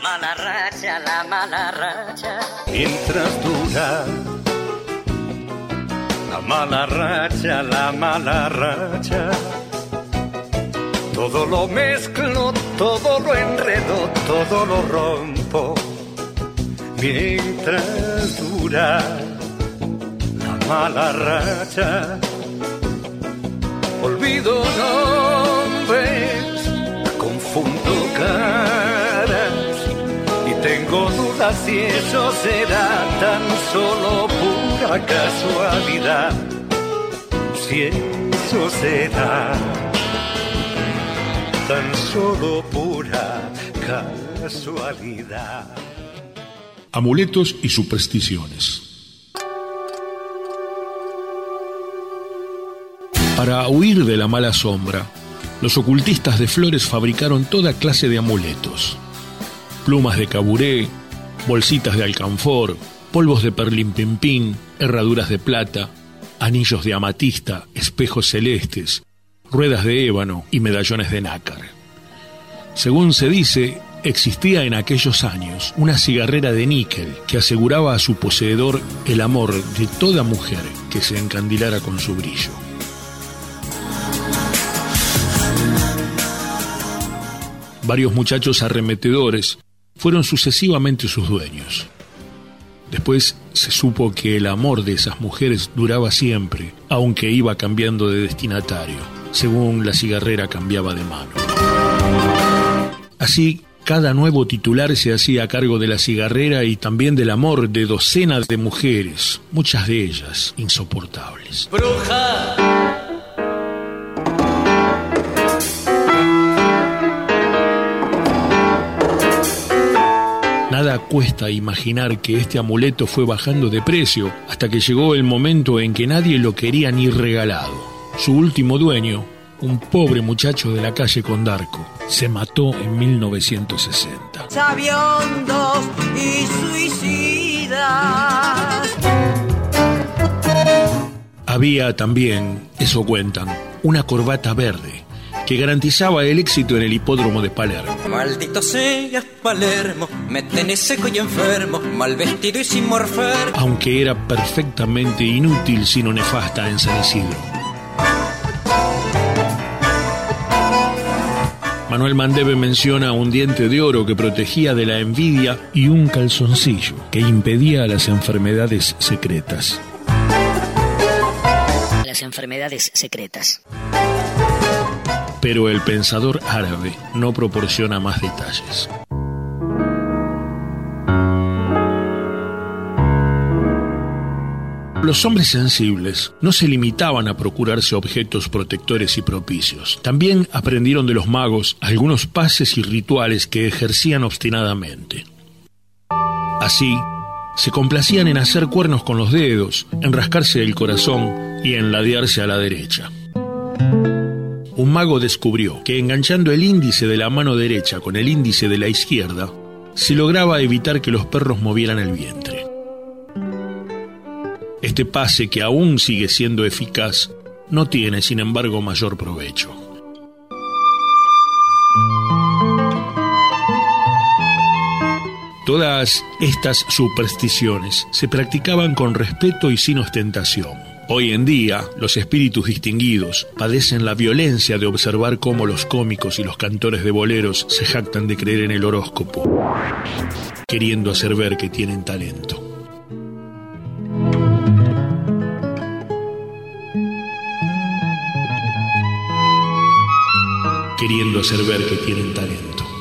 la mala racha. Mientras dura la mala racha. Todo lo mezclo, todo lo enredo, todo lo rompo. Mientras dura la mala racha. Olvido nombres, confundo caras y tengo dudas si eso será tan solo pura casualidad. Si eso será tan solo pura casualidad. Amuletos y supersticiones. Para huir de la mala sombra, los ocultistas de flores fabricaron toda clase de amuletos. Plumas de caburé, bolsitas de alcanfor, polvos de perlimpimpín, herraduras de plata, anillos de amatista, espejos celestes, ruedas de ébano y medallones de nácar. Según se dice, existía en aquellos años una cigarrera de níquel que aseguraba a su poseedor el amor de toda mujer que se encandilara con su brillo. Varios muchachos arremetedores fueron sucesivamente sus dueños. Después se supo que el amor de esas mujeres duraba siempre, aunque iba cambiando de destinatario, según la cigarrera cambiaba de mano. Así, cada nuevo titular se hacía cargo de la cigarrera y también del amor de docenas de mujeres, muchas de ellas insoportables. Bruja. Nada cuesta imaginar que este amuleto fue bajando de precio hasta que llegó el momento en que nadie lo quería ni regalado. Su último dueño, un pobre muchacho de la calle Condarco, se mató en 1960. Sabiondos y suicidas. Había también, eso cuentan, una corbata verde que garantizaba el éxito en el hipódromo de Palermo. Maldito seas, Palermo, me tenés seco y enfermo, mal vestido y sin morfer. Aunque era perfectamente inútil sino nefasta en San Isidro. Manuel Mandeve menciona un diente de oro que protegía de la envidia y un calzoncillo que impedía las enfermedades secretas. Las enfermedades secretas. Pero el pensador árabe no proporciona más detalles. Los hombres sensibles no se limitaban a procurarse objetos protectores y propicios. También aprendieron de los magos algunos pases y rituales que ejercían obstinadamente. Así, se complacían en hacer cuernos con los dedos, en rascarse el corazón y en ladearse a la derecha. Un mago descubrió que enganchando el índice de la mano derecha con el índice de la izquierda, se lograba evitar que los perros movieran el vientre. Este pase, que aún sigue siendo eficaz, no tiene, sin embargo, mayor provecho. Todas estas supersticiones se practicaban con respeto y sin ostentación. Hoy en día, los espíritus distinguidos padecen la violencia de observar cómo los cómicos y los cantores de boleros se jactan de creer en el horóscopo, queriendo hacer ver que tienen talento. Queriendo hacer ver que tienen talento.